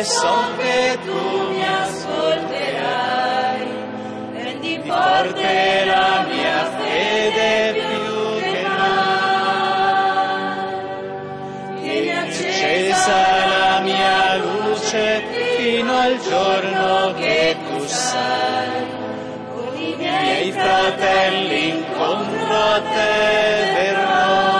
so che tu mi ascolterai. Rendi forte la mia fede più che mai. Tieni accesa la mia luce fino al giorno che tu sai. Con i miei fratelli incontro a te verrò.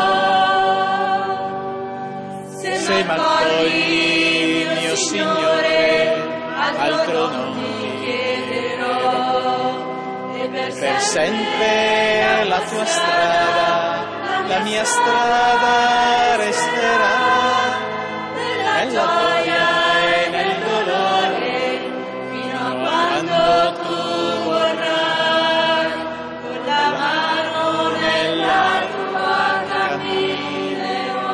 Se m'accogli, mio Signore, altro non ti chiederò. E per sempre la tua strada, la mia strada resterà. Nella gioia e nel dolore, fino a quando tu vorrai, con la mano nella tua camminerò.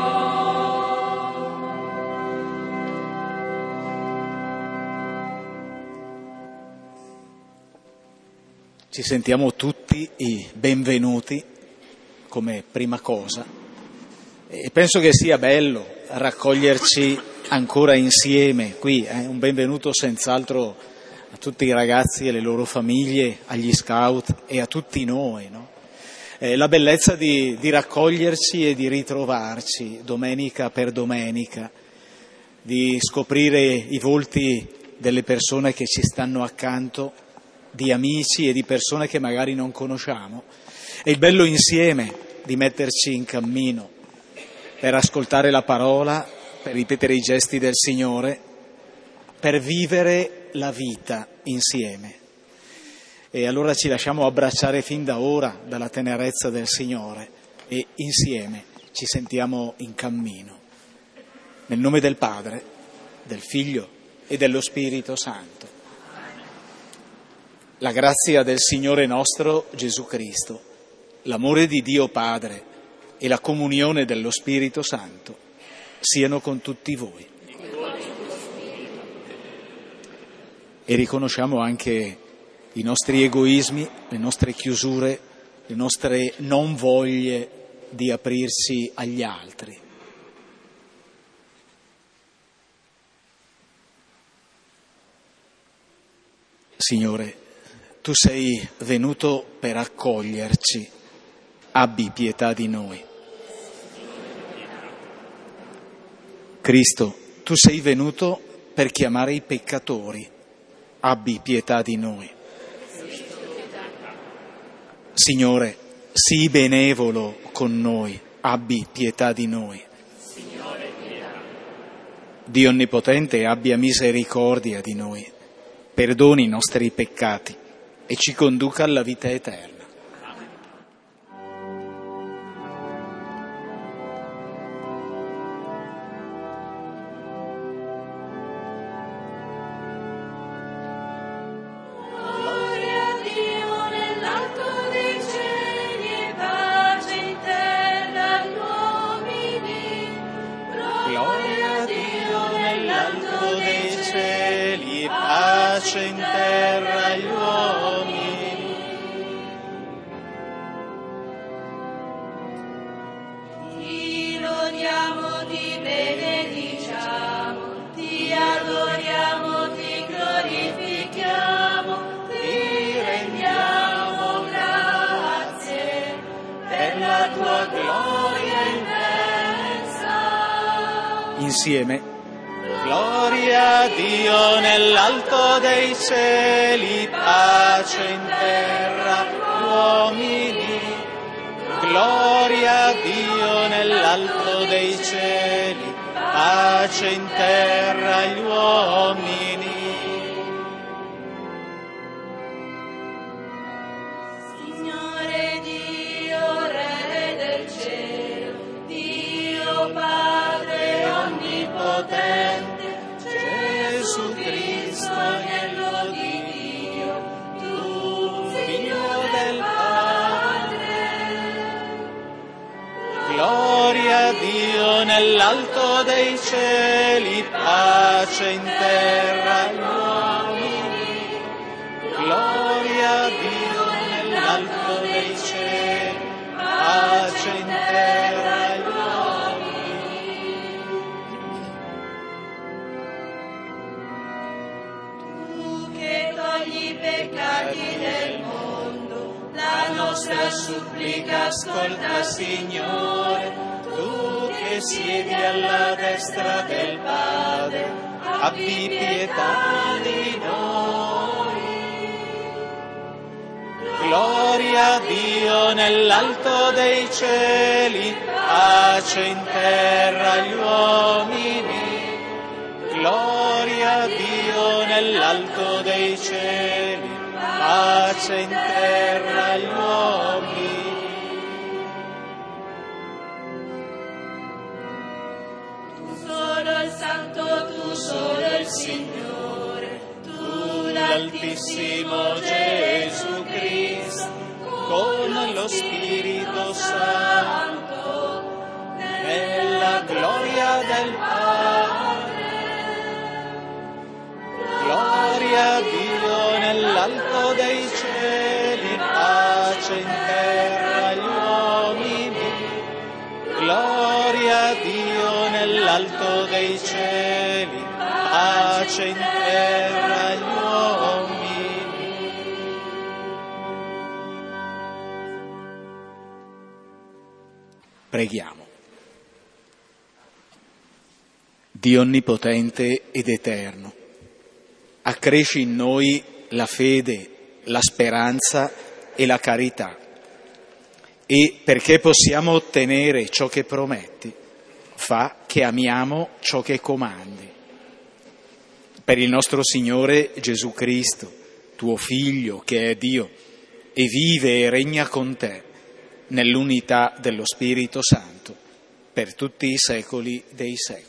Ci sentiamo tutti i benvenuti come prima cosa e penso che sia bello raccoglierci ancora insieme qui, un benvenuto senz'altro a tutti i ragazzi e le loro famiglie, agli scout e a tutti noi, no? La bellezza di raccoglierci e di ritrovarci domenica per domenica, di scoprire i volti delle persone che ci stanno accanto, di amici e di persone che magari non conosciamo. È il bello insieme di metterci in cammino per ascoltare la parola, per ripetere i gesti del Signore, per vivere la vita insieme. E allora ci lasciamo abbracciare fin da ora dalla tenerezza del Signore e insieme ci sentiamo in cammino. Nel nome del Padre, del Figlio e dello Spirito Santo. La grazia del Signore nostro Gesù Cristo, l'amore di Dio Padre e la comunione dello Spirito Santo siano con tutti voi. E riconosciamo anche i nostri egoismi, le nostre chiusure, le nostre non voglie di aprirci agli altri. Signore, Tu sei venuto per accoglierci, abbi pietà di noi. Cristo, Tu sei venuto per chiamare i peccatori, abbi pietà di noi. Signore, sii benevolo con noi, abbi pietà di noi. Dio Onnipotente, abbia misericordia di noi, perdoni i nostri peccati e ci conduca alla vita eterna. In terra agli uomini. Ti lodiamo, ti benediciamo, ti adoriamo, ti glorifichiamo, ti rendiamo grazie per la tua gloria immensa. Insieme. Gloria a Dio nell'alto dei cieli, pace in terra agli uomini. Gloria a Dio nell'alto dei cieli, pace in terra agli uomini. Signore Dio, Re del cielo, Dio Padre onnipotente, Gesù Cristo, Agnello di Dio, tu Figlio del Padre. Gloria a Dio nell'alto dei cieli, pace in terra agli uomini. Gloria a Dio nell'alto dei cieli, pace in terra agli uomini. togli i peccati del mondo. La nostra supplica ascolta, Signore. Tu che siedi alla destra del Padre, abbi pietà di noi. Gloria a Dio nell'alto dei cieli, pace in terra agli uomini. Gloria a Dio nell'alto dei cieli, pace in terra agli uomini. Tu solo il Santo, tu solo il Signore, tu l'Altissimo Gesù Cristo, con lo Spirito Santo, nella gloria del Padre. Gloria a Dio nell'alto dei cieli, pace in terra agli uomini. Gloria a Dio nell'alto dei cieli, pace in terra agli uomini. Preghiamo. Dio onnipotente ed eterno, accresci in noi la fede, la speranza e la carità, e perché possiamo ottenere ciò che prometti, fa che amiamo ciò che comandi. Per il nostro Signore Gesù Cristo, tuo Figlio che è Dio e vive e regna con te nell'unità dello Spirito Santo per tutti i secoli dei secoli.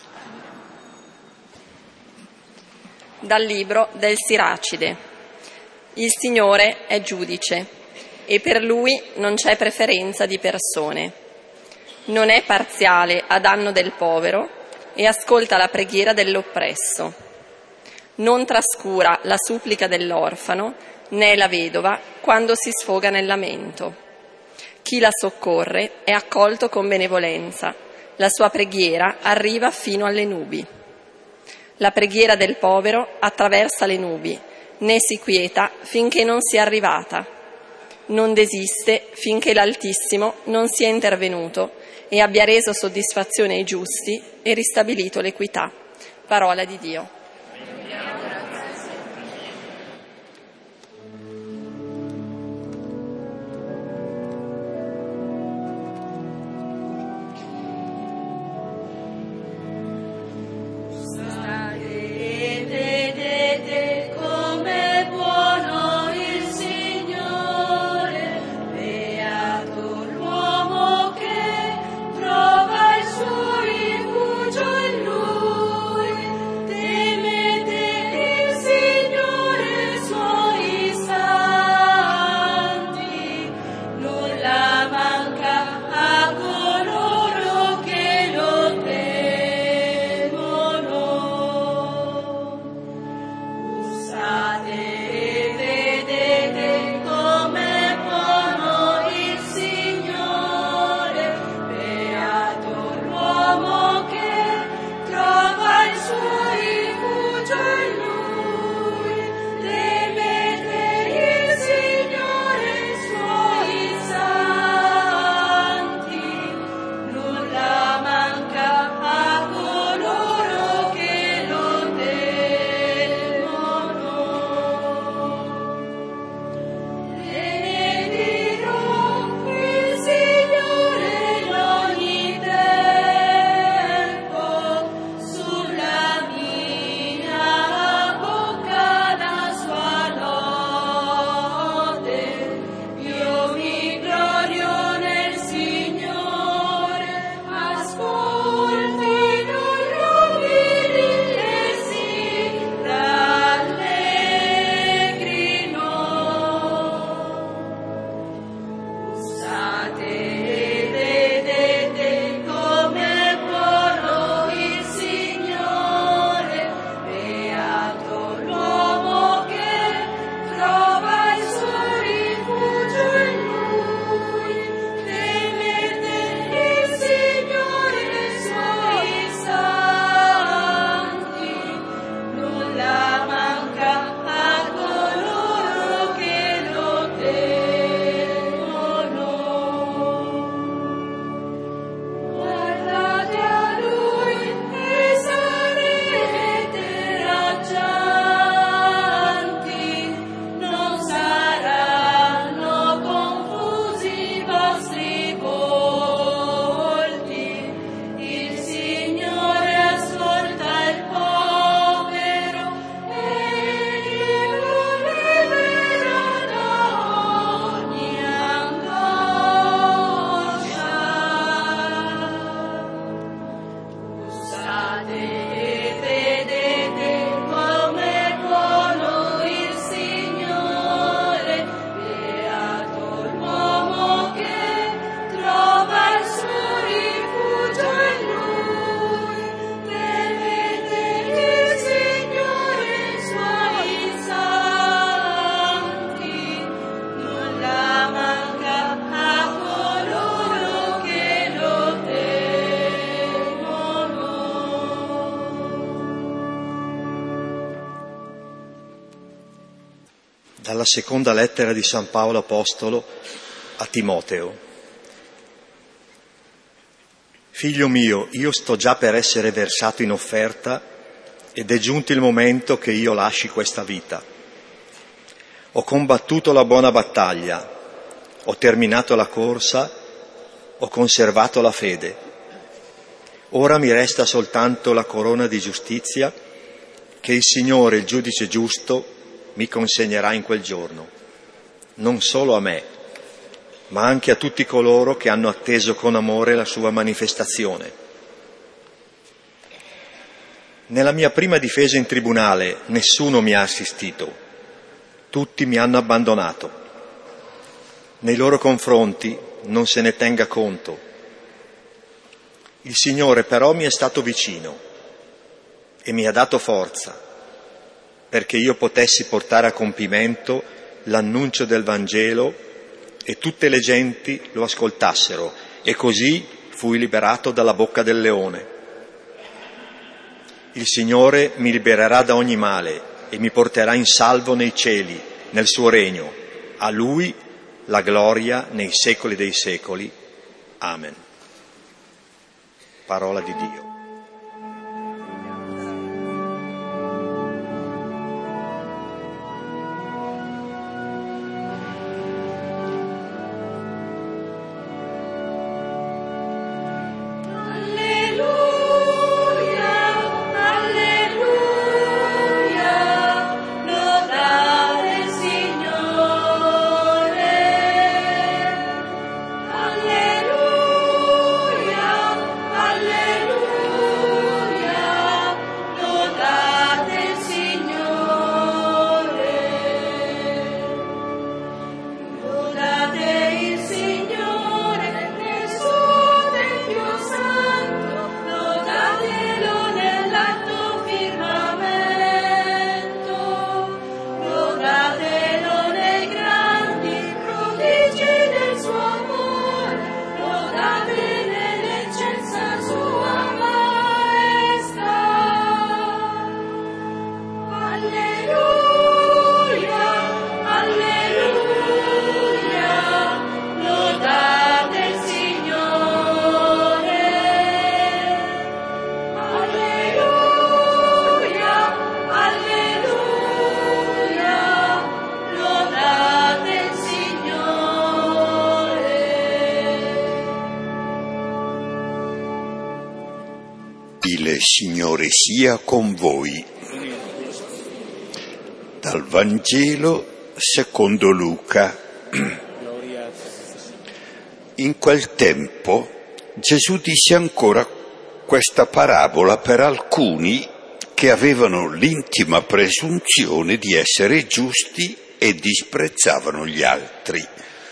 Dal libro del Siracide. Il Signore è giudice e per Lui non c'è preferenza di persone. Non è parziale a danno del povero e ascolta la preghiera dell'oppresso. Non trascura la supplica dell'orfano né la vedova quando si sfoga nel lamento. Chi la soccorre è accolto con benevolenza. La sua preghiera arriva fino alle nubi. La preghiera del povero attraversa le nubi, né si quieta finché non sia arrivata. Non desiste finché l'Altissimo non sia intervenuto e abbia reso soddisfazione ai giusti e ristabilito l'equità. Parola di Dio. Trova il suo rifugio in Lui. Dalla seconda lettera di San Paolo Apostolo a Timoteo. Figlio mio, io sto già per essere versato in offerta ed è giunto il momento che io lasci questa vita. Ho combattuto la buona battaglia, ho terminato la corsa, ho conservato la fede. Ora mi resta soltanto la corona di giustizia che il Signore, il giudice giusto, mi consegnerà in quel giorno, non solo a me, ma anche a tutti coloro che hanno atteso con amore la sua manifestazione. Nella mia prima difesa in tribunale nessuno mi ha assistito, tutti mi hanno abbandonato. Nei loro confronti non se ne tenga conto. Il Signore però mi è stato vicino e mi ha dato forza, perché io potessi portare a compimento l'annuncio del Vangelo e tutte le genti lo ascoltassero, e così fui liberato dalla bocca del leone. Il Signore mi libererà da ogni male e mi porterà in salvo nei cieli, nel suo regno. A Lui la gloria nei secoli dei secoli. Amen. Parola di Dio. Il Signore sia con voi. Dal Vangelo secondo Luca. In quel tempo Gesù disse ancora questa parabola per alcuni che avevano l'intima presunzione di essere giusti e disprezzavano gli altri.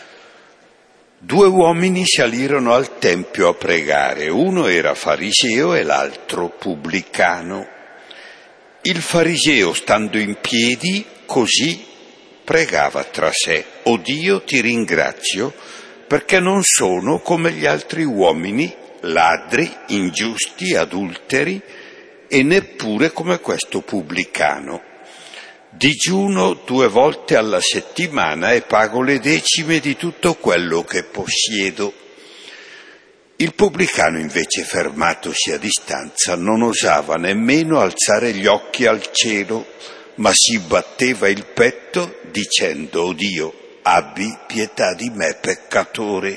2 uomini salirono al tempio a pregare, uno era fariseo e l'altro pubblicano. Il fariseo, stando in piedi, così pregava tra sé: «O Dio, ti ringrazio, perché non sono come gli altri uomini, ladri, ingiusti, adulteri, e neppure come questo pubblicano. Digiuno 2 volte alla settimana e pago le decime di tutto quello che possiedo». Il pubblicano invece, fermatosi a distanza, non osava nemmeno alzare gli occhi al cielo, ma si batteva il petto dicendo: «O Dio, abbi pietà di me peccatore».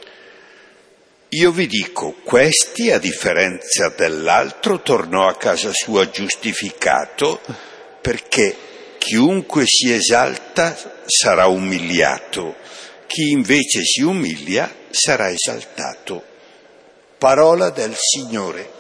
Io vi dico, questi, a differenza dell'altro, tornò a casa sua giustificato, perché chiunque si esalta sarà umiliato, chi invece si umilia sarà esaltato. Parola del Signore.